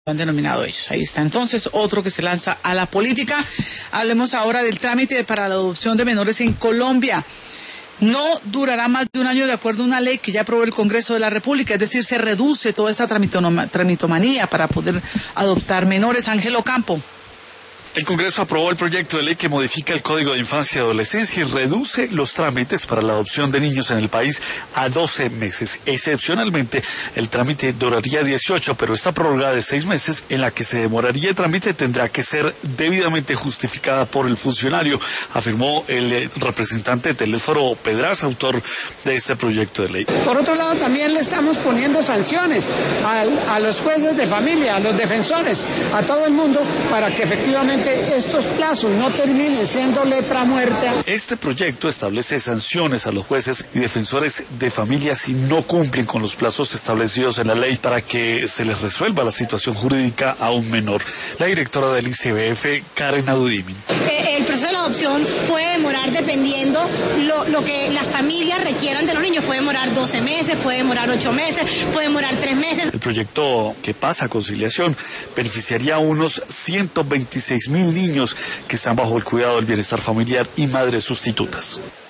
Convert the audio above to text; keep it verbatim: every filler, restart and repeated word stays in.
han denominado ellos. Ahí está entonces otro que se lanza a la política. Hablemos ahora del trámite para la adopción de menores en Colombia. No durará más de un año de acuerdo a una ley que ya aprobó el Congreso de la República, es decir, se reduce toda esta tramitomanía para poder adoptar menores. Ángel Ocampo. El Congreso aprobó el proyecto de ley que modifica el Código de Infancia y Adolescencia y reduce los trámites para la adopción de niños en el país a doce meses. Excepcionalmente, el trámite duraría dieciocho, pero esta prórroga de seis meses en la que se demoraría el trámite tendrá que ser debidamente justificada por el funcionario, afirmó el representante de Telésforo Pedraza, autor de este proyecto de ley. Por otro lado, también le estamos poniendo sanciones a, a los jueces de familia, a los defensores, a todo el mundo, para que efectivamente estos plazos no terminen siendo lepra muerta. Este proyecto establece sanciones a los jueces y defensores de familia si no cumplen con los plazos establecidos en la ley para que se les resuelva la situación jurídica a un menor. La directora del I C B F, Karen Adudimin. El proceso de la adopción puede demorar dependiendo lo, lo que las familias requieran de los niños. Puede demorar doce meses, puede demorar ocho meses, puede demorar tres meses. El proyecto que pasa a conciliación beneficiaría a unos ciento veintiséis mil niños que están bajo el cuidado del bienestar familiar y madres sustitutas.